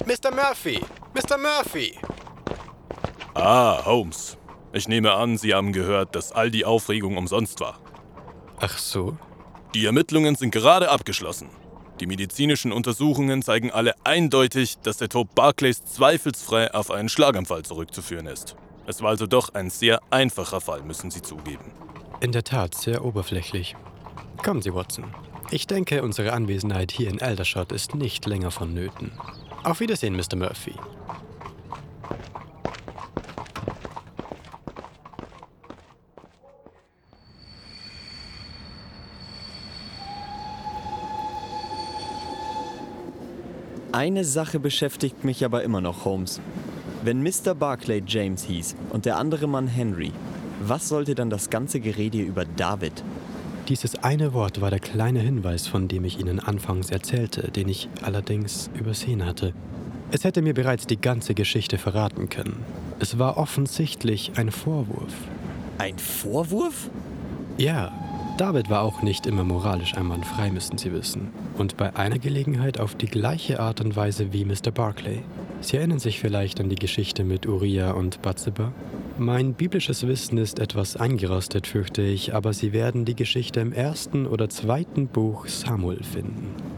Mr. Murphy! Mr. Murphy! Ah, Holmes. Ich nehme an, Sie haben gehört, dass all die Aufregung umsonst war. Ach so? Die Ermittlungen sind gerade abgeschlossen. Die medizinischen Untersuchungen zeigen alle eindeutig, dass der Tod Barclays zweifelsfrei auf einen Schlaganfall zurückzuführen ist. Es war also doch ein sehr einfacher Fall, müssen Sie zugeben. In der Tat sehr oberflächlich. Kommen Sie, Watson. Ich denke, unsere Anwesenheit hier in Aldershot ist nicht länger vonnöten. Auf Wiedersehen, Mr. Murphy. Eine Sache beschäftigt mich aber immer noch, Holmes. Wenn Mr. Barclay James hieß und der andere Mann Henry, was sollte dann das ganze Gerede über David? Dieses eine Wort war der kleine Hinweis, von dem ich Ihnen anfangs erzählte, den ich allerdings übersehen hatte. Es hätte mir bereits die ganze Geschichte verraten können. Es war offensichtlich ein Vorwurf. Ein Vorwurf? Ja, David war auch nicht immer moralisch einwandfrei, müssen Sie wissen. Und bei einer Gelegenheit auf die gleiche Art und Weise wie Mr. Barclay. Sie erinnern sich vielleicht an die Geschichte mit Uriah und Bathseba? Mein biblisches Wissen ist etwas eingerostet, fürchte ich, aber Sie werden die Geschichte im 1. oder 2. Buch Samuel finden.